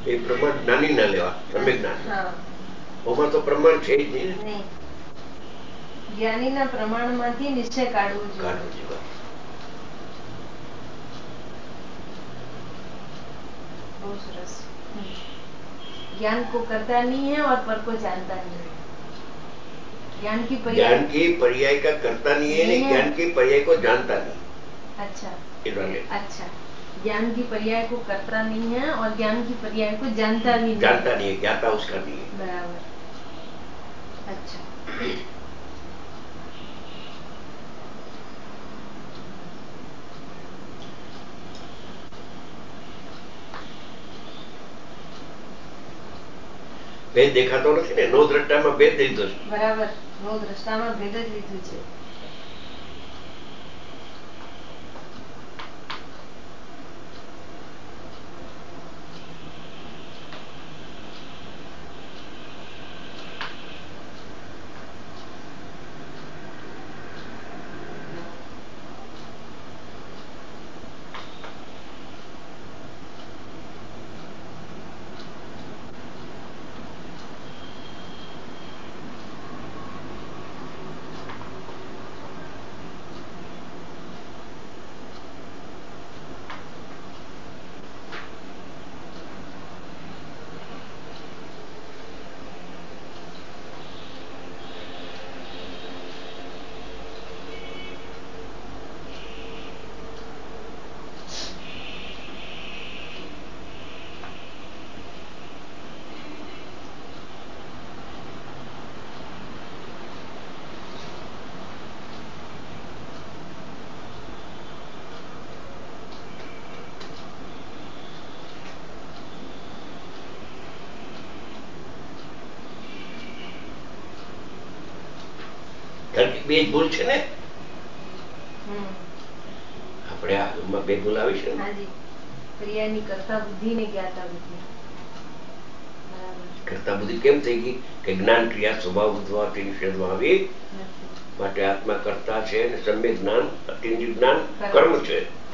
એ પ્રમાણ જ્ઞાની ના લેવા, સમ્યક જ્ઞાન. ઓમાં તો પ્રમાણ છે જ નહીં. જ્ઞાનીના પ્રમાણમાંથી નિશ્ચય કાઢવો જોઈએ. बहुत सरस. ज्ञान को करता नहीं है और पर को जानता नहीं है. ज्ञान की पर्याय का करता नहीं है, ज्ञान की पर्याय को जानता नहीं. अच्छा. अच्छा. ज्ञान की पर्याय को करता नहीं है और ज्ञान की पर्याय को जानता भी नहीं. जानता नहीं है, ज्ञाता उसका नहीं है. बराबर. अच्छा. ભેદ દેખાતો નથી ને, નો દ્રષ્ટામાં ભેદ લીધો છે. બરાબર, નો દ્રષ્ટામાં ભેદ જ લીધું છે. બે ભૂલ છે ને, આપણે આ બે ભૂલ આવી છે. ક્રિયાની કરતા બુદ્ધિ ને જ્ઞાતા બુદ્ધિ. કરતા બુદ્ધિ કેમ થઈ ગઈ કે જ્ઞાન ક્રિયા સ્વભાવ બુદ્ધવાથી નિષેધમાં આવી, માટે આત્મા કરતા છે અને સમ્યક જ્ઞાન અતિન્દ્રિય જ્ઞાન કર્મ છે.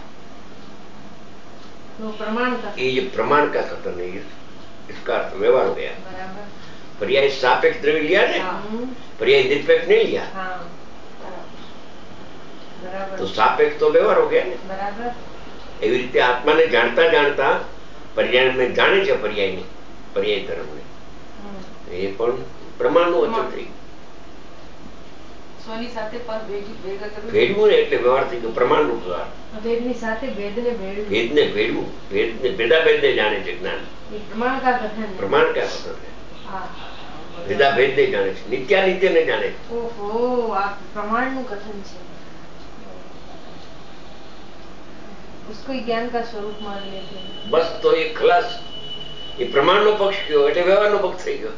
ये जो प्रमाण का कथन है, इसका अर्थ व्यवहार हो गया. पर्याय सापेक्ष द्रव्य लिया ने, पर्याय निरपेक्ष नहीं लिया. तो सापेक्ष तो व्यवहार हो गया ने. એવી રીતે આત્માને જાણતા જાણતા પર્યાય में જાણે છે પર્યાયને, પર્યાય ધર્મને, એ પણ પ્રમાણનું વચન થઈ ગયું. સ્વની સાથે પર ભેડવું ને એટલે વ્યવહાર થઈ ગયો, પ્રમાણનું વ્યવહાર. ભેદની સાથે ભેદને ભેડવું, ભેદને ભેડવું, ભેદને ભેદાભેદને જાણે છે જ્ઞાન. પ્રમાણ કા કથન, પ્રમાણ કા કથન है. ભેદાભેદને જાણે છે, નિત્યાનિત્યને જાણે છે. ઓહો, આ પ્રમાણનું કથન છે. उसको ज्ञान का स्वरूप मान लेते हैं. बस तो ये खलास, ये प्रमाणનો પક્ષ ગયો એટલે વ્યવહારનો પક્ષ થઈ ગયો.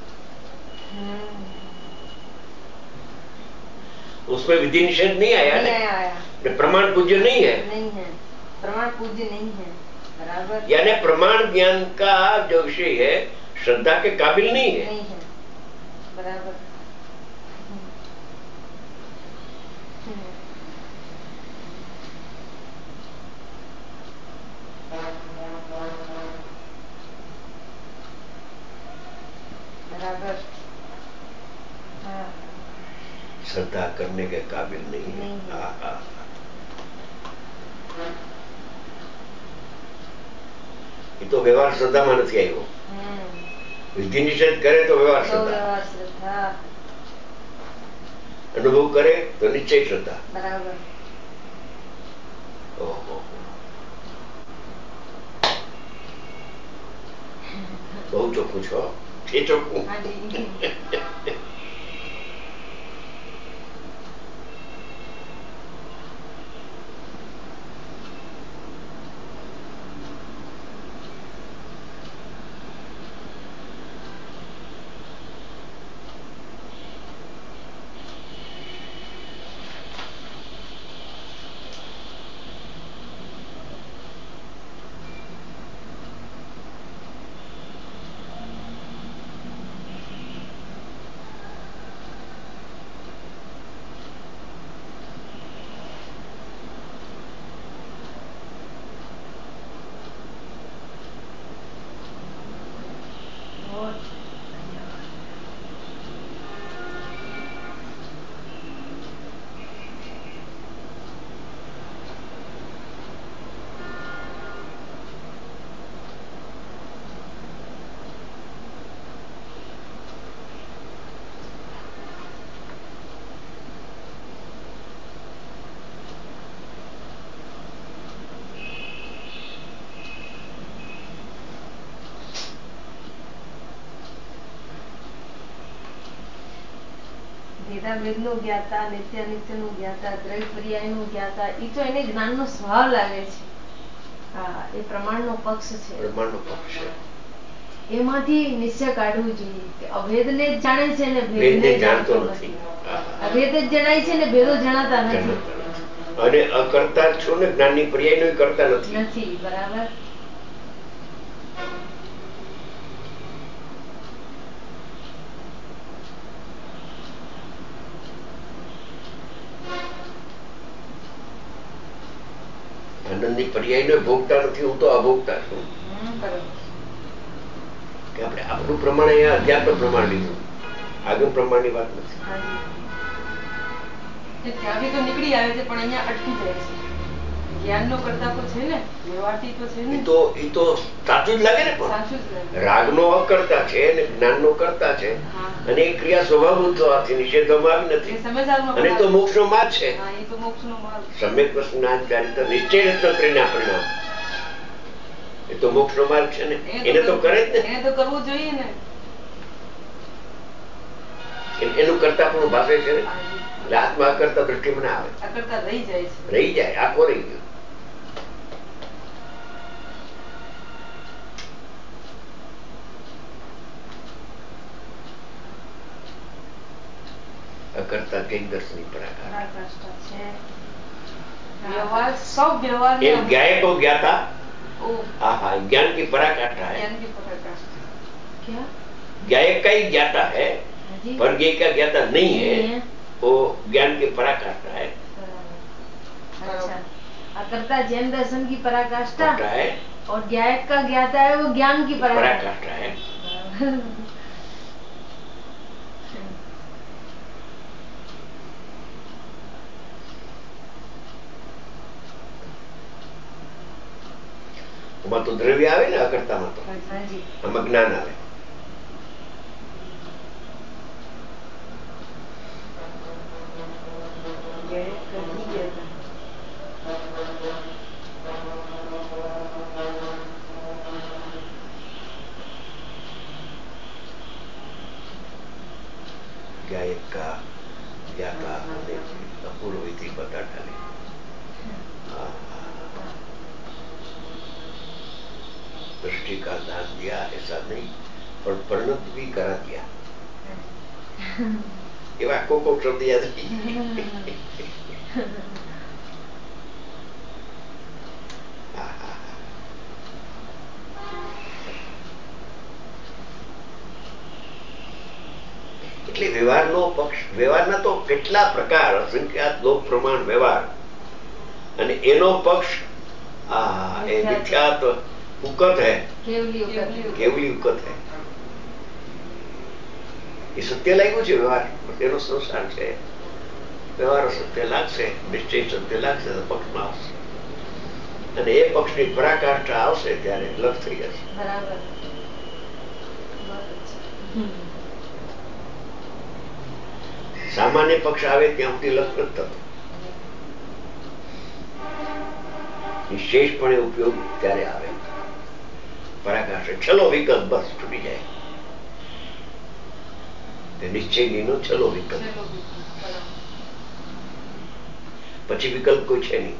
उसमें विधि निषेध नहीं आया. नहीं आया. प्रमाण पूज्य नहीं है. नहीं है, प्रमाण पूज्य नहीं है. बराबर. यानी प्रमाण ज्ञान का जो विषय है श्रद्धा के काबिल नहीं है. नहीं है. बराबर. बराबर. श्रद्धा करने के काबिल नहीं है. ये तो व्यवहार श्रद्धा में नहीं आयो. विधि निषेध करे तो व्यवहार श्रद्धा, अनुभव करे तो निश्चय श्रद्धा. बराबर. ओहो, बहुत ચોખ્ખું છો, એ ચોખ્ખું. बहुत धन्यवाद। ભેદાભેદનું જ્ઞાતા, નિત્યાનિત્યનું જ્ઞાતા, દ્રવ્ય પર્યાયનું જ્ઞાતા, એ તો એને જ્ઞાનનો સ્વભાવ લાગે છે. હા, એ પ્રમાણનો પક્ષ છે. પ્રમાણનો પક્ષ છે. એમાંથી નિશ્ચય કાઢવું જોઈએ કે અભેદને જ જાણે છે ને ભેદને જાણતો નથી. અભેદ જ જણાય છે ને ભેદો જણાતા નથી. અને અકર્તા છો ને જ્ઞાનની પર્યાયનો કરતા નથી. બરાબર. આનંદની પર્યાયનો ભોગતા નથી, હું તો અભોગતા છું. કે આપણે આપણું પ્રમાણ અહીંયા અધ્યાત્મ પ્રમાણ લીધું, આગમ પ્રમાણની વાત નથી. ત્યાંથી તો નીકળી આવે છે પણ અહીંયા અટકી જાય છે. જ્ઞાનનો કરતા તો છે ને, વ્યવહારથી તો છે ને. એ તો સાચું જ લાગે ને. પણ રાગનો અકર્તા છે અને જ્ઞાનનો કરતા છે, અને એ ક્રિયા સ્વભાવભૂત થવાથી નિષેધવામાં આવી નથી. અને તો મોક્ષનો માર્ગ છે. સમ્યક જ્ઞાન ચારિત્ર નિશ્ચય રત્ન પરિણામ. એ તો મોક્ષનો માર્ગ છે ને, એને તો કરે જ ને. એને તો કરવું જોઈએ ને. એનું કરતા પણ ભાષે છે ને, એટલે આત્મા અકર્તા દ્રષ્ટિમાં ના આવે. અકર્તા રહી જાય છે. રહી જાય, આખો રહી ગયો. અકર્તા કઈ દર્શની પરાકાષ્ઠા છે. व्यवहार सब व्यवहार में ज्ञाय को ज्ञाता, आहा ज्ञान की पराकाष्ठा है. ज्ञान की पराकाष्ठा क्या? ज्ञाय का ही ज्ञाता है, पर ज्ञ का ज्ञाता नहीं है. वो ज्ञान की पराकाष्ठा है. अच्छा, अकर्ता जैन दर्शन की पराकाष्ठा है और ज्ञायक का ज्ञाता है वो ज्ञान की पराकाष्ठा है. આમાં તો દ્રવ્ય આવે ને અકર્તામાં, તો આમાં જ્ઞાન આવે. गायक का ज्ञाता होने की अपूर्व विधि बता डाले. दृष्टि का दान दिया ऐसा नहीं, पर परिणत भी करा दिया. એવા કોકો શબ્દ યાદ નથી. એટલે વ્યવહારનો પક્ષ, વ્યવહારના તો કેટલા પ્રકાર, અસંખ્યાત લોક પ્રમાણ વ્યવહાર, અને એનો પક્ષ એ વિખ્યાત ઉકત है, કેવલી ઉકત है. એ સત્ય લાગ્યું છે વ્યવહાર, એનો સંસાર છે. વ્યવહાર સત્ય લાગશે, નિશ્ચય સત્ય લાગશે તો પક્ષમાં આવશે, અને એ પક્ષની પરાકાષ્ઠા આવશે ત્યારે લક્ષ થઈ જશે. બરાબર. સામાન્ય પક્ષ આવે ત્યાં સુધી લક્ષ નથી થતો. વિશેષપણે ઉપયોગ ત્યારે આવે પરાકાષ્ઠા. છલો વિકલ્પ બસ છૂટી જાય. નિશ્ચયનો છલો વિકલ્પ, પછી વિકલ્પ કોઈ છે નહીં.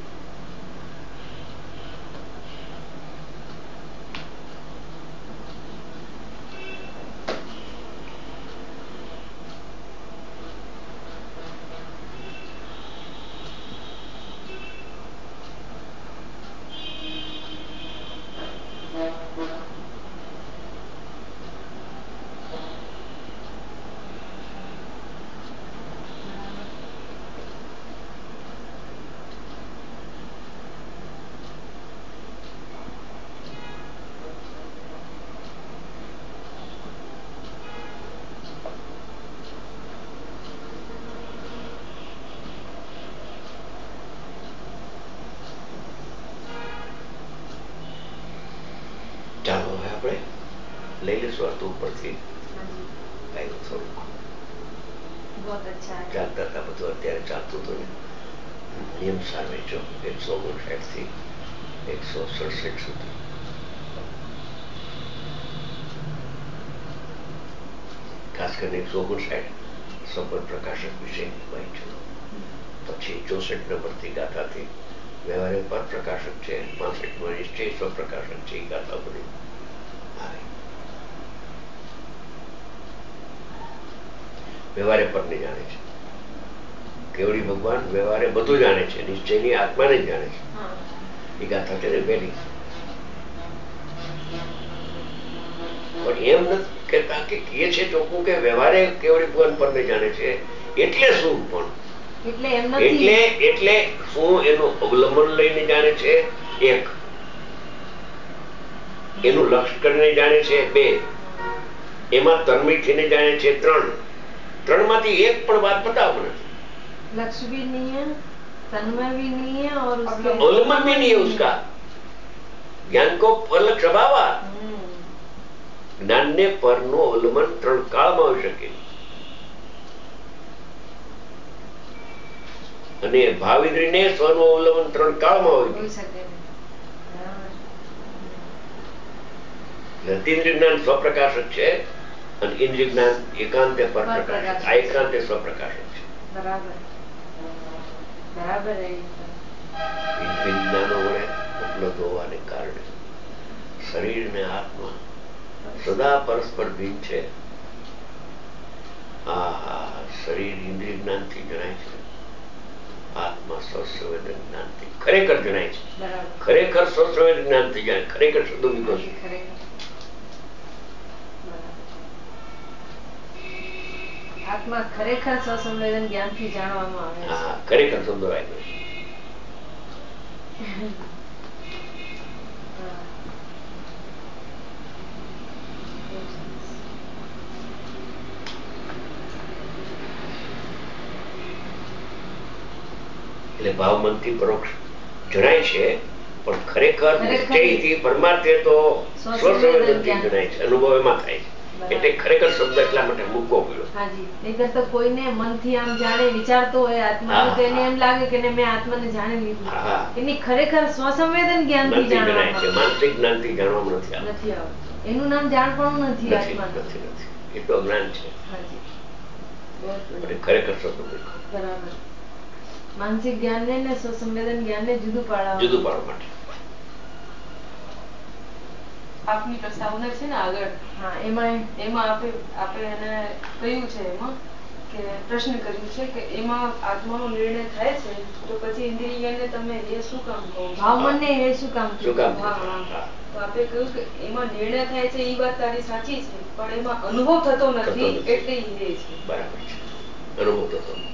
આપણે લઈ લઈશું હતું ઉપરથી આવ્યું થોડુંક ચાલતા હતા બધું અત્યારે ચાલતું હતું ને નિયમ સામે જો 159 થી 167 સુધી ખાસ કરીને 159 સફળ પ્રકાશક વિશે વાંચ્યું પછી 64 નંબરથી ગાથાથી વ્યવહારે પર પ્રકાશક છે 65 નિશ્ચય સ્વપ્રકાશક છે એ ગાથા બધી આવે વ્યવહારે પરને જાણે છે કેવડી ભગવાન વ્યવહારે બધું જાણે છે નિશ્ચયની આત્માને જ જાણે છે એ ગાથા છે ને પહેલી પણ એમ નથી કહેતા કે કહે છે ચોખ્ખું કે વ્યવહારે કેવડી ભગવાન પરને જાણે છે એટલે શું પણ એટલે શું એનું અવલંબન લઈને જાણે છે એક એનું લક્ષ્ય કરીને જાણે છે બે એમાં તન્મયથીને જાણે છે ત્રણ માંથી એક પણ વાત બતાવો નથી लक्ष्य भी नहीं है तन्मय भी नहीं है और उसका अवलंबन भी नहीं है उसका ज्ञान को अलग स्वभाव ज्ञान ने पर નું અવલંબન 3 કાળમાં હોઈ શકે અને ભાવિદ્રીને સ્વનું અવલંબન 3 કાળમાં હોઈ શકે અતિન્દ્રિય જ્ઞાન સ્વપ્રકાશક છે અને ઇન્દ્રિય જ્ઞાન એકાંતે પરપ્રકાશક આ એકાંતે સ્વપ્રકાશક છે બરાબર બરાબર વિજ્ઞાનો વડે ઉપલબ્ધ હોવાને કારણે શરીર ને આત્મા સદા પરસ્પર ભિન્ન છે શરીર ઇન્દ્રિય જ્ઞાનથી જણાય છે આત્મા સ્વસંવેદન જ્ઞાનથી ખરેખર જણાય છે ખરેખર સ્વસંવેદન જ્ઞાનથી જાય ખરેખર શબ્દો લીધો છે આત્મા ખરેખર સ્વસંવેદન જ્ઞાનથી જાણવામાં આવે છે ખરેખર શબ્દો આવ્યો છે એટલે ભાવ મનથી પરોક્ષ જણાય છે પણ ખરેખર નિશ્ચયથી પરમાર્થે તો સ્વસંવેદનથી જણાય છે અનુભવ એમાં થાય છે એટલે ખરેખર શબ્દ એટલા માટે મૂકવો પડ્યો નહીંતર તો કોઈને મનથી આમ જાણે વિચારતો હોય આત્માને તો એને એમ લાગે કે મેં આત્માને જાણી લીધું એની ખરેખર સ્વસંવેદન જ્ઞાનથી જણાય છે માનસિક જ્ઞાનથી જાણવામાં નથી આવતું એનું નામ જાણપણું નથી આત્માનું એ તો જ્ઞાન છે ખરેખર શબ્દ બરાબર માનસિક જ્ઞાન ને સ્વસંવેદન જ્ઞાન ને જુદું પાડવા માટે આપની પ્રસ્તાવના છે ને આગળ એમાં આપણે એને કહ્યું છે એમાં કે પ્રશ્ન કર્યું છે કે એમાં આત્માનો નિર્ણય થાય છે તો પછી ઇન્દ્રિયને તમે એ શું કામ કહો ભાવમનને એ શું કામ તો આપણે કહ્યું કે એમાં નિર્ણય થાય છે એ વાત તારી સાચી છે પણ એમાં અનુભવ થતો નથી એટલે એ છે બરાબર છે અનુભવ થતો નથી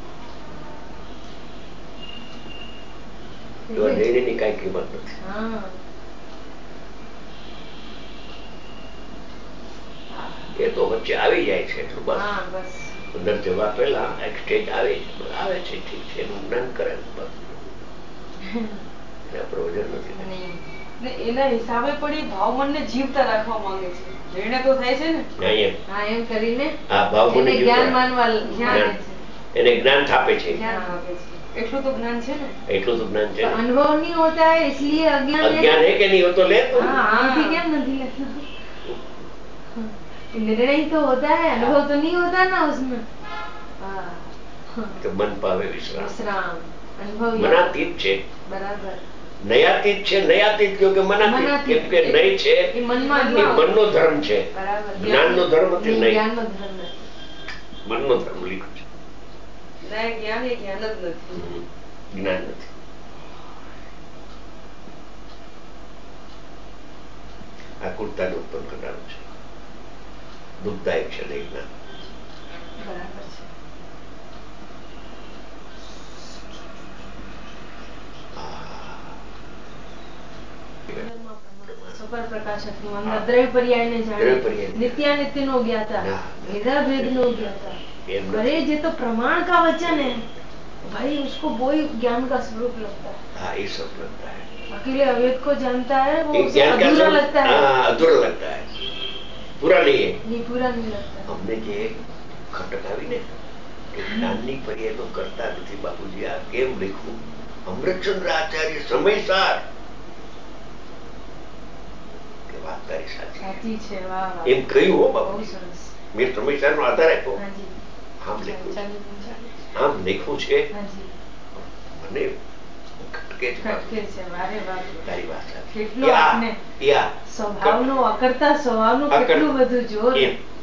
નિર્ણયની કઈ કિંમત નથી એ તો વચ્ચે આવી જાય છે એટલું બસ અંદર જવા પહેલા એક સ્ટેજ આવે છે ઠીક છે એનું જ્ઞાન કરે બસ એના પ્રયોજન નથી એના હિસાબે પણ એ ભાવમનને જીવતા રાખવા માંગે છે નિર્ણય તો થાય છે ને એમ કરીને જ્ઞાન માનવા એને જ્ઞાન થાપે છે એટલું તો જ્ઞાન છે ને अनुभव नहीं होता है इसलिए अज्ञान है कि नहीं हो तो ले तो केम नहीं लेता निर्णय तो होता है अनुभव तो नहीं होता ना उसमें तो मन पावे विश्राम अनुभव मनातीत છે બરાબર નયાતીત છે નયાતીત કયો કે મનાતીત કેમ કે નહીં છે એ મનનો ધર્મ છે જ્ઞાનનો ધર્મ નથી નહીં જ્ઞાનનો ધર્મ નથી મનનો ધર્મ લીધો છે જ્ઞાન એ જ્ઞાન જ નથી જ્ઞાન નથી આકુરતાને ઉત્પન્ન કરનારું છે દુઃખદાયક છે નહીં જ્ઞાન બરાબર છે સફળ પ્રકાશકનું અંદર દ્રવ્ય પર્યાયને જાણે નિત્યાનિત્ય નો જ્ઞાતા भेदाभेद नो ज्ञाता अरे ये तो प्रमाण का वचन है भाई उसको वो ज्ञान का स्वरूप लगता है हाँ ये सब लगता है अकेले अवेद को जानता है वो अधूरा लगता है। अधूरा लगता है, पूरा नहीं है। नहीं, पूरा नहीं लगता। हमने जे खटक આવી ને કે જ્ઞાનની પર્યાય તો કરતા નથી બાપુજી, આ કેમ લખ્યું? અમૃતચંદ્ર આચાર્ય સમયસાર કે વાત તારી સાચી છે, એમ કહ્યું હો બાપુજી. મેં સમયસાર નો આધાર આપ્યો. આમ લખ્યું છે, આમ લખ્યું છે, મને ખટકે છે. તારી વાત સાચી. સ્વભાવનો અકર્તા સ્વભાવનું કેટલું બધું જોર.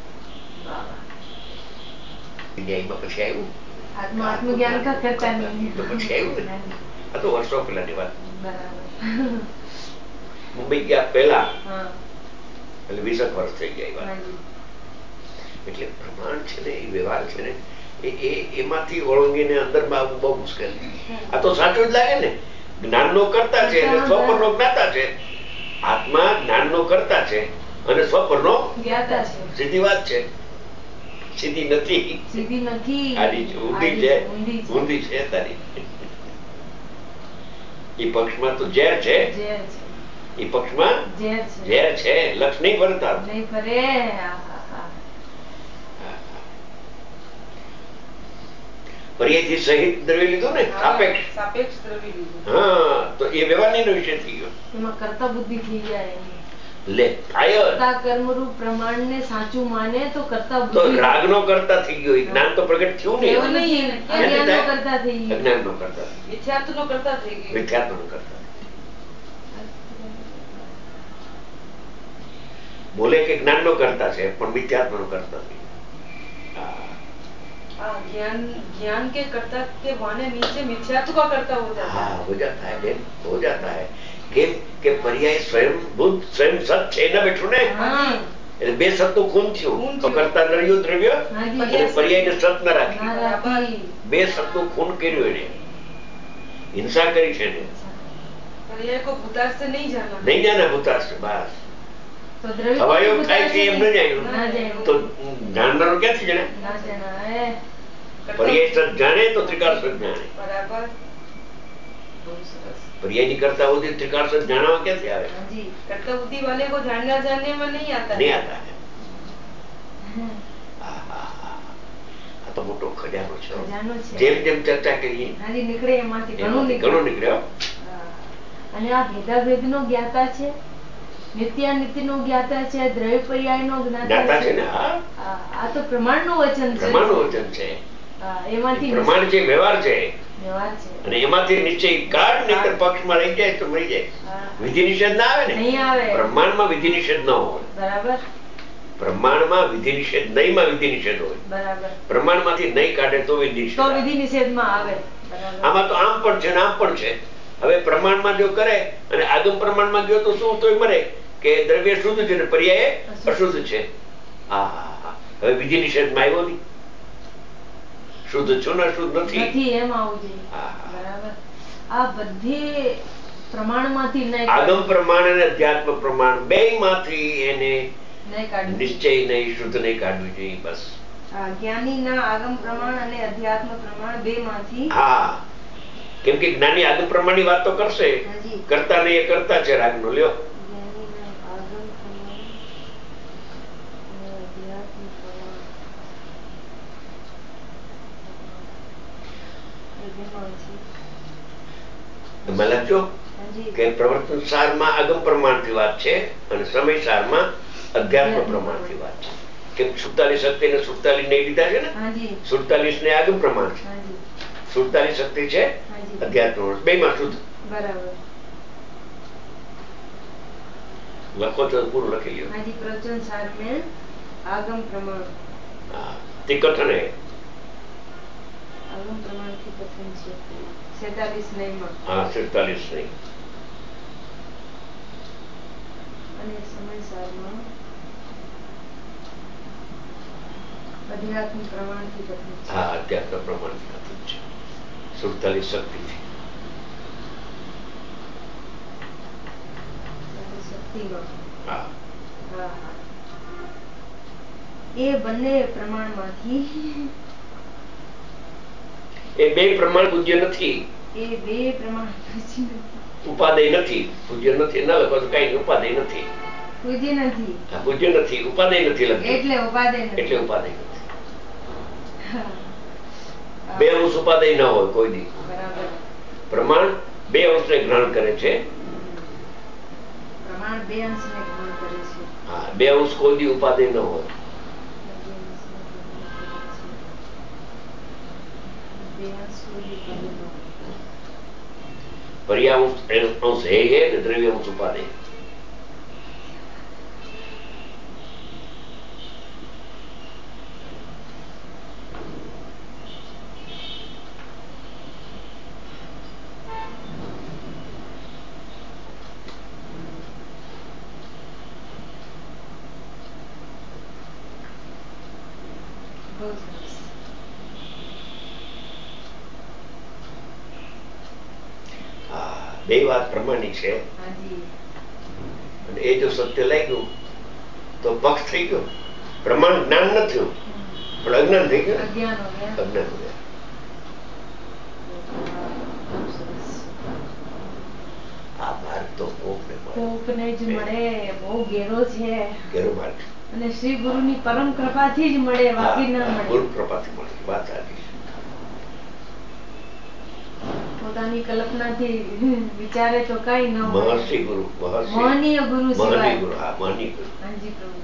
પછી આવ્યું આત્મજ્ઞાન કા કરતા નહીં, તો પછી આવ્યું ને. આ તો વર્ષો પહેલાની વાત. મુંબઈ ગયા પહેલા એટલે 20 વર્ષ થઈ ગયા. એટલે પ્રમાણ છે ને, એ વ્યવહાર છે ને, એમાંથી ઓળંગીને અંદરમાં આવવું બહુ મુશ્કેલ છે. આ તો સાચું જ લાગે ને, જ્ઞાનનો કરતા છે અને સ્વપરનો જ્ઞાતા છે. આત્મા જ્ઞાનનો કરતા છે અને સ્વપરનો જ્ઞાતા છે. સીધી વાત છે. સીધી નથી, સીધી નથી, ઊંધી છે, ઊંધી છે તારી. એ પક્ષમાં તો ઝેર છે, એ પક્ષમાં ઝેર છે. લક્ષ નહીં ફરે તારું, નહીં ફરે. પર્યાયથી સહિત દ્રવ્ય લીધું ને, સાપેક્ષ દ્રવ્ય લીધું. હા, તો એ વ્યવહારની વિષય થઈ ગયો. એમાં કરતા બુદ્ધિ થઈ જાય. લે ફાયર કર્મરૂપ પ્રમાણને સાચું માને તો કરતા તો રાગનો કરતા થઈ ગયો. જ્ઞાન તો પ્રગટ થયું નહીં, અજ્ઞાનનો કરતા થઈ ગયો. અજ્ઞાનનો કરતા, મિથ્યાત્વનો કરતા થઈ ગયો. મિથ્યાત્વનો કરતા. બોલે કે જ્ઞાનનો કરતા છે પણ મિથ્યાત્વનો કરતા થઈ. ज्ञान के कर्ता के वाने नीचे मिथ्यात्व का कर्ता हो जाता है। हाँ, हो जाता है बेन, हो जाता है. કેમ કે પર્યાય સ્વયં બુદ્ધ સ્વયં સત છે ને બેઠું ને, એટલે બે સતનું ખૂન થયું. તો કરતા નર્યું દ્રવ્ય અને પર્યાયને સત ન રાખી, બે સતનું ખૂન કર્યું. એને હિંસા કરી છે ને. પર્યાય કો ભૂતાર્થ से नहीं जाना, नहीं जाना भूतार्थ से. बस હવાયો ખાય છે એમ ન જાણ્યું તો જાણનારો ક્યાંથી જાણે? પર્યાય સત જાણે તો ત્રિકાળ સત જાણે. બરાબર. પર્યાયની કરતા બુદ્ધિ ત્રિકાળ સત જાણવા ક્યાંથી આવે? करता बुद्धि वाले को जानना जानने में नहीं आता, नहीं आता है. આ તો મોટો ખજાનો છે. જેમ જેમ ચર્ચા કરીએ નીકળે એમાંથી ઘણું નીકળ્યો. અને આ ભેદાભેદનો જ્ઞાતા છે, નિત્યાનિત્યનો જ્ઞાતા છે, દ્રવ્ય પર્યાયનો જ્ઞાતા છે ને. આ તો પ્રમાણનું વચન છે. પ્રમાણનું વચન છે. એમાંથી પ્રમાણ છે, વ્યવહાર છે. અને એમાંથી નિશ્ચય કાઢ, નહીંતર પક્ષમાં રહી જાય તો મરી જાય. વિધિ નિષેધ ના આવે ને. નહીં આવે. પ્રમાણમાં વિધિ નિષેધ ન હોય. બરાબર. પ્રમાણમાં વિધિ નિષેધ, નહીંમાં વિધિ નિષેધ હોય. બરાબર. પ્રમાણમાંથી નહીં કાઢે તો વિધિ નિષેધ, તો વિધિ નિષેધમાં આવે. આમાં તો આમ પણ છે ને આમ પણ છે. હવે પ્રમાણમાં જો કરે અને આગમ પ્રમાણમાં ગયો તો શું તોય મરે કે દ્રવ્ય શુદ્ધ છે ને પર્યાય અશુદ્ધ છે. હવે વિધિ નિષેધમાં આવ્યો નહીં. શુદ્ધ છું ને શુદ્ધ નથી એમ આવું જોઈએ. બરાબર. આ બધી પ્રમાણમાંથી આગમ પ્રમાણ અને અધ્યાત્મ પ્રમાણ બે માંથી એને નિશ્ચય નહીં, શુદ્ધ નહીં કાઢવું જોઈએ. બસ જ્ઞાનીના આગમ પ્રમાણ અને અધ્યાત્મ પ્રમાણ બે માંથી. હા, કેમ કે જ્ઞાની આગમ પ્રમાણની વાત તો કરશે, કરતા નહીં એ કરતા છે રાગ નો. લ્યો લખજો કે પ્રવર્તન સારમાં આગમ પ્રમાણથી વાત છે અને સમય સારમાં અધ્યાત્મ પ્રમાણથી વાત છે. કેમ 47 શક્તિ ને 47 નહીં લીધા છે ને. 47 ને આગમ પ્રમાણ છે, 47 શક્તિ છે અધ્યાત્મ. બે માં શુદ્ધ. બરાબર. લખો તો પૂરું લખી લ્યો. હાજી. પ્રવચન સાર में આગમ પ્રમાણ. હા, તે કથન હે. આગમ પ્રમાણ થી કથન છે. 47 નહીં માં. હા, 47 નહીં. અને સમય સારમાં અધ્યાત્મ પ્રમાણથી કથન છે. હા, અધ્યાત્મ પ્રમાણથી કથન છે. 47 શક્તિ છે. શક્તિમાં. હા. હા. એ બંને પ્રમાણમાંથી, એ બે પ્રમાણ પૂજ્ય નથી. એ બે પ્રમાણ પૂજ્ય નથી. ઉપાદેય નથી, પૂજ્ય નથી ના લખો તો કઈ ઉપાદેય નથી, પૂજ્ય નથી, પૂજ્ય નથી, ઉપાદેય નથી લખી એટલે ઉપાદેય નથી, એટલે ઉપાદેય નથી. બે અંશ ઉપાદેય ન હોય કોઈ દી. પ્રમાણ બે અંશને ગ્રહણ કરે છે. પ્રમાણ બે અંશને ગ્રહણ કરે છે. હા, બે અંશ કોઈ દી ઉપાદેય ન હોય. પર્યાંશ અંશ હે ને દ્રવ્ય અંશ ઉપાદેય. બે વાત પ્રમાણિક છે અને એ જો સત્ય લાગ્યું તો પક્ષ થઈ ગયો. પ્રમાણ જ્ઞાન ન થયું પણ અજ્ઞાન થઈ ગયું. અજ્ઞાન આ માર્ગ તો કોકને જ મળે, બહુ ઘેરો છે, ઘેરો માર્ગ અને શ્રી ગુરુની પરમ કૃપાથી જ મળે, બાકી ના મળે. ગુરુ કૃપાથી મળે, વાત સાચી. પોતાની કલ્પનાથી વિચારે તો કઈ ન મળે. મહર્ષિ ગુરુ, મહનીય ગુરુ સિવાય. હા, મહનીય ગુરુ. હાજી પ્રભુ.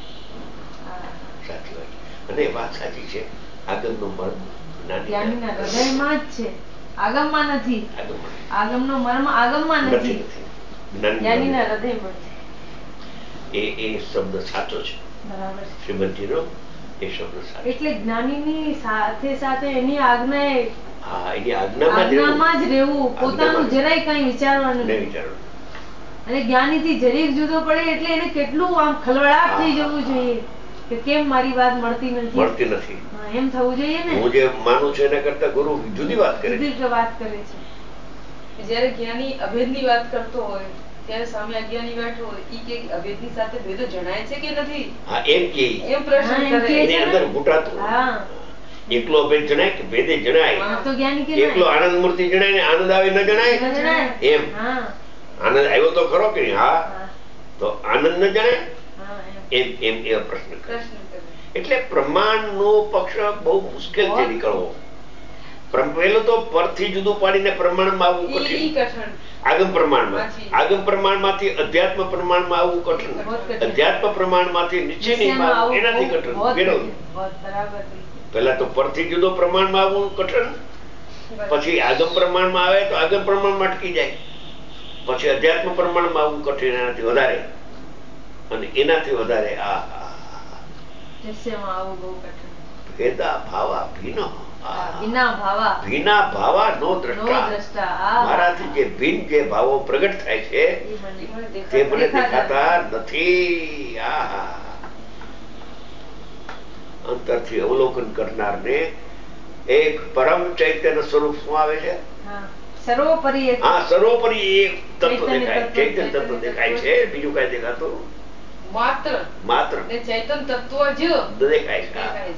સાચી વાત. અને વાત સાચી છે, આગળનો મર્મ જ્ઞાનીના હૃદયમાં જ છે, આગમમાં નથી. આગમનો મર્મ આગમમાં નથી, જ્ઞાનીના હૃદયમાં છે. એ શબ્દ સાચો છે. બરાબર. શ્રીમદજીનો એ શબ્દ સાચો. એટલે જ્ઞાનીની સાથે સાથે એની આજ્ઞાએ, હા, એની આજ્ઞામાં જ રહેવું, પોતાનું જરાય કઈ વિચારવાનું નહીં. અને જ્ઞાનીથી જરીક જુદો પડે એટલે એને કેટલું આમ ખલવડાટ થઈ જવું જોઈએ કે કેમ મારી વાત મળતી નથી. એમ થવું જોઈએ ને. હું જે માનું છું એના કરતા ગુરુ જુદી વાત કરે છે. જુદી વાત કરે છે. જ્યારે જ્ઞાની અભેદની વાત કરતો હોય ત્યારે સામે અજ્ઞાની બેઠો હોય, ઈ કે અભેદની સાથે ભેદો જણાય છે કે નથી. હા, એમ કે એમ પ્રશ્ન કરે. એની અંદર ઘૂંટાતું. હા, એકલો અભેદ જણાય કે ભેદે જણાય. તો જ્ઞાની કે એકલો આનંદ મૂર્તિ જણાય ને આનંદ આવે ન જણાય. એમ આનંદ આવ્યો તો ખરો કે હા, તો આનંદ ન જણાય. એમ એમ એવા પ્રશ્ન કરે. એટલે પ્રમાણનો પક્ષ બહુ મુશ્કેલ છે નીકળવો. પહેલું તો પરથી જુદું પાડીને પ્રમાણમાં આવવું કઠિન. આગમ પ્રમાણમાં, આગમ પ્રમાણમાંથી અધ્યાત્મ પ્રમાણમાં આવવું કઠિન. અધ્યાત્મ પ્રમાણમાંથી નીચેની એનાથી કઠિન. પેલા તો પરથી જુદો પ્રમાણમાં આવવું કઠિન, પછી આગમ પ્રમાણમાં આવે તો આગમ પ્રમાણમાં અટકી જાય, પછી અધ્યાત્મ પ્રમાણમાં આવવું કઠિન, એનાથી વધારે અને એનાથી વધારે આ આવું બહુ કઠિન. ભેદા ભાવા ભીનો, ભીના ભાવા નો દ્રષ્ટા. મારાથી જે ભિન્ન જે ભાવો પ્રગટ થાય છે તે મને દેખાતા નથી. અંતરથી અવલોકન કરનારને એક પરમ ચૈતન્ય સ્વરૂપ શું આવે છે? સર્વોપરી. હા, સર્વોપરી એક તત્વ દેખાય, ચૈતન્ય તત્વ દેખાય છે, બીજું કઈ દેખાતું માત્ર માત્ર ને ચૈતન્ય તત્વ જ દેખાય છે.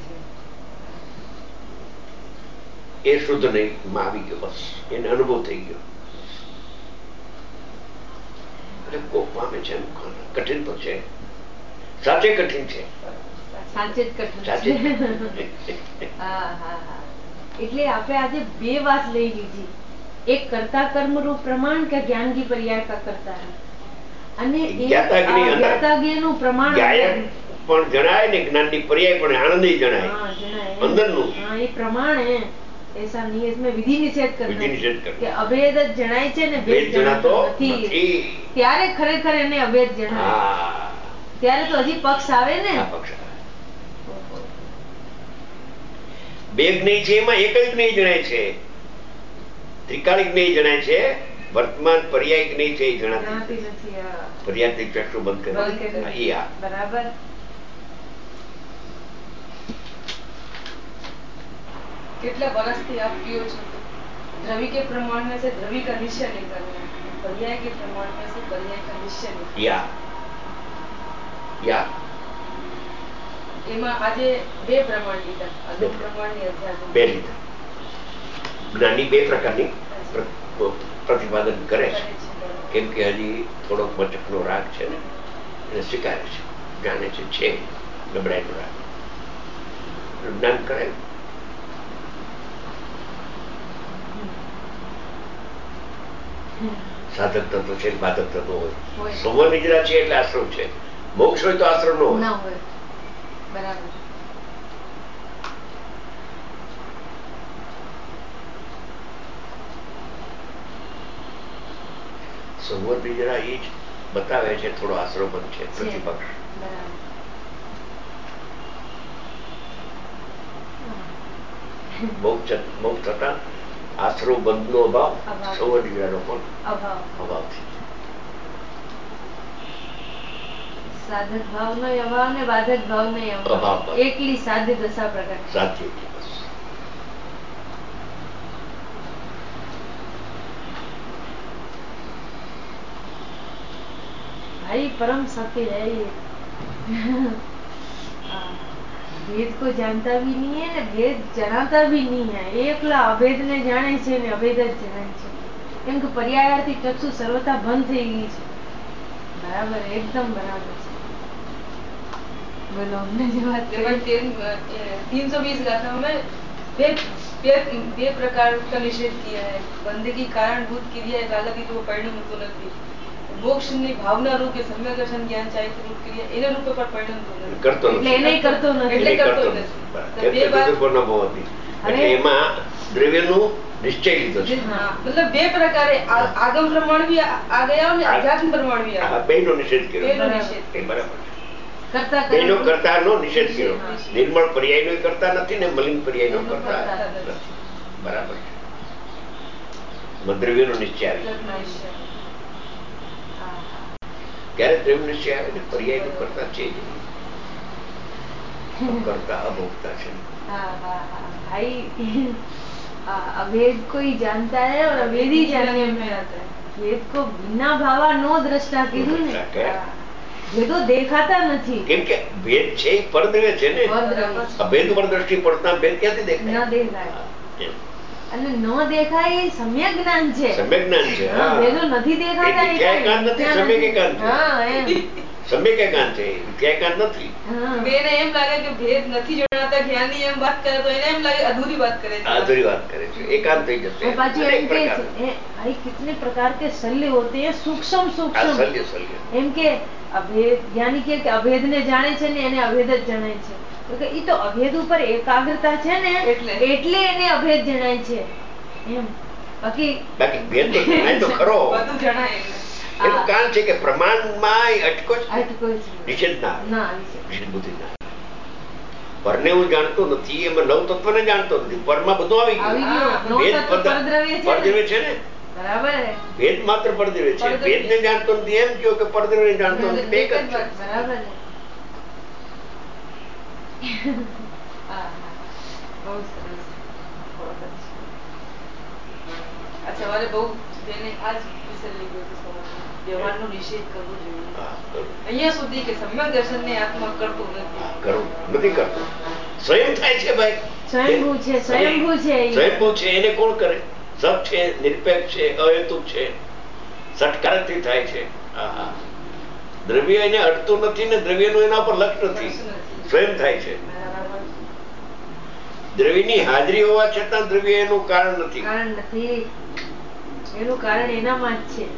એ શુદ્ધ નહીં માં આવી ગયો, બસ એને અનુભવ થઈ ગયો. એટલે કોક પામે છે, કઠિન તો છે, સાચે કઠિન છે. સાચે જ કઠિન છે. એટલે આપણે આજે બે વાત લઈ લીધી, એક કર્તા કર્મ રૂપ પ્રમાણ કે જ્ઞાનકી પર્યાય કા કરતા, અને જ્ઞાતાજ્ઞનું પ્રમાણ પણ જણાય ને જ્ઞાનની પર્યાય પણ આનંદી જણાય. અંદરનું એ પ્રમાણ હે, ऐसा नहीं है, इसमें विधि निषेध करना है कि अभेद जણાય છે ને ભેદ જણાતો નથી. ત્યારે ખરેખર એને અભેદ જણાય. ત્યારે તો હજી પક્ષ આવે ને. બે જ્ઞેય છે એમાં એક જ જ્ઞેય જણાય છે, ત્રિકાળી જ્ઞેય જણાય છે, વર્તમાન પર્યાય જ્ઞેય છે એ જણાતી નથી. પર્યાયથી ચક્ષુ બંધ કરી બરાબર. કેટલા વર્ષથી આપ પીઓ છો? द्रवी के प्रमाण में से द्रवी का निश्चय नहीं करना, पर्याय के प्रमाण में से पर्याय का निश्चय नहीं. या એમાં આજે બે પ્રમાણ લીધા, અગમ પ્રમાણની અધ્યાત્મ બે લીધા. જ્ઞાની બે પ્રકારની પ્રતિપાદન કરે છે, કેમ કે હજી થોડોક મચકનો રાગ છે ને, એને સ્વીકારે છે, જાણે છે નબળાઈનો રાગ, જ્ઞાન કરે. સાધક તત્વ છે, બાધક તત્વ હોય. સંવર નિદ્રા છે એટલે આશ્રમ છે, મોક્ષ હોય તો આશ્રમ નો હોય. બરાબર. સંવર નિદ્રા એ જ બતાવે છે થોડો આશ્રમ છે, પ્રતિપક્ષ. મોક્ષ થતા આશ્રમ બંધ નો અભાવ, સંવર નિદ્રાનો પણ અભાવ છે. સાધક ભાવ નો અભાવ ને બાધક ભાવ નો અભાવ, એકલી સાધ્ય દશા પ્રગટ. સાધ્ય भाई परम सत्य है ये. भेद को जानता भी नहीं है ने भेद जनाता भी नहीं है, एकला अभेद ने जाने છે ને અભેદ જ જણાય છે, કેમ કે પર્યાયાથી ચક્ષુ સર્વતા બંધ થઈ ગઈ છે. બરાબર, એકદમ બરાબર છે. बोलो हमने जो बात 320 गाथाओं में બે प्रकार का निषेध किया है. बंदगी कारणभूत क्रिया कालकी जो परिणाम होतो નથી, મોક્ષની ભાવના રૂપ કે સમ્યક દર્શન જ્ઞાન ચારિત્ર રૂપ ક્રિયા એના રૂપે પર પરિણામ કરતો એટલે એને કરતો નથી, એટલે કરતો નથી. બે બાજુ બહુ હતી એટલે એમાં દ્રવ્યનું નિશ્ચય લીધો છે. मतलब બે પ્રકારે આગમ પ્રમાણ भी आ गया और अध्यात्म प्रमाण भी आ गया. બેનો નિષેધ કર્યો. બરાબર. બેનો કરતાનો નિષેધ કર્યો. નિર્મળ પર્યાયનો કરતા નથી ને મલિન પર્યાયનો કરતા નથી. બરાબર છે. દ્રવ્યનો નિશ્ચય આવી ત્યારે દ્રવ્ય નિશ્ચય આવે ને પર્યાયનો કરતા છે જ કરતા અભોગતા છે. भाई अभेद को ही जानता है और अभेद ही जानने में आता है. भेद को बिना भावा नो દ્રષ્ટા કીધું ને, ભેદો દેખાતા નથી. કેમ કે ભેદ છે એ પરદ્રવ્ય છે ને, અભેદ ઉપર દ્રષ્ટિ પડતા ભેદ ક્યાંથી દેખાય? ન દેખાય. અને ન દેખાય એ સમ્યક જ્ઞાન છે. સમ્યક જ્ઞાન છે. ભેદો નથી દેખાતા એ એકાંત નથી, સમ્યક એકાંત છે. સમ્યક એકાંત છે, એકાંત નથી. એને એમ લાગે કે ભેદ નથી જણાતા, જ્ઞાની એમ વાત કરે તો એને એમ લાગે અધૂરી વાત કરે છે. अधूरी बात करे थे, एकांत થઈ જશે. પાછી એમ કે भाई कितने प्रकार के शल्य होते हैं, सूक्ष्म सूक्ष्म. એમ કે અભેદ જ્ઞાની કે અભેદ ને જાણે છે ને એને અભેદ જ જણાય છે, તો કે ઈ તો અભેદ ઉપર એકાગ્રતા છે ને એટલે એને અભેદ જણાય છે એમ. બાકી ભેદ તો જણાય તો ખરો, બધું જણાય. એનું કારણ છે કે પ્રમાણમાં અટકો નિષેધ ના નિષેધ બુદ્ધિ ના. પરને હું જાણતો નથી, એમાં નવ તત્વને જાણતો નથી, પરમાં બધું આવી ગયું. ભેદ પરદ્રવ્ય છે ને, બરાબર. ભેદ માત્ર પરદ્રવ્ય છે, ભેદ ને જાણતો નથી એમ કહ્યું કે પરદ્રવ્ય જાણતો નથી, એક જ છે. બરાબર. બહુ સરસ. સવારે બહુ જેને આજ વિષય લીધો હતો, વ્યવહારનો નિષેધ કરવો જોઈએ. અહીંયા સુધી કે સમ્યક દર્શન ને આત્મા કરતો નથી કરતો, સ્વયં થાય છે ભાઈ. સ્વયંભૂ છે, સ્વયંભૂ છે. સ્વયંભૂ છે, એને કોણ કરે? સત છે, નિરપેક્ષ છે, અહેતુક છે, સટકારકથી થાય છે. દ્રવ્ય એને અડતું નથી ને દ્રવ્યનું એના પર લક્ષ નથી, સ્વયં થાય છે. દ્રવ્યની હાજરી હોવા છતાં દ્રવ્ય એનું કારણ નથી. એનું કારણ એનામાં જ છે.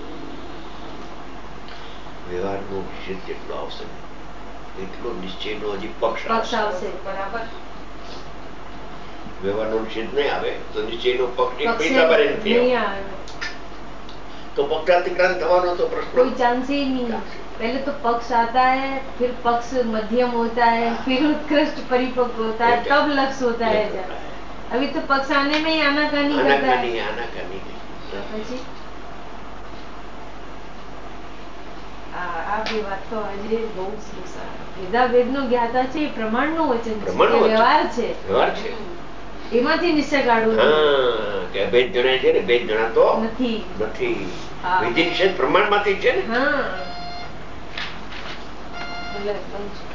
વ્યવહારનો નિષેધ જેટલો આવશે એટલો નિશ્ચયનો હજી પક્ષ આવશે. બરાબર. વ્યવહારનો નિષેધ નહીં આવે તો નિશ્ચયનો પક્ષ નથી આવે, તો પક્ષાતિક્રાંત થવાનો તો પ્રશ્ન कोई चांस ही नहीं. पहले तो पक्ष आता है, फिर पक्ष मध्यम होता है, फिर उत्कृष्ट परिपक्व होता है, तब लक्ष्य होता है. अभी तो पक्ष आने में ही आनाकानी करता है. પછી આ બે વાત તો આજે બહુ ભેદાભેદ નો જ્ઞાતા છે, એ પ્રમાણનું વચન છે, વ્યવહાર છે. એમાંથી નિશ્ચય કાઢવું કે ભેદ જણાય છે ને, ભેદ જણાતો નથી. વિધિ નિષેધ પ્રમાણમાંથી છે ને.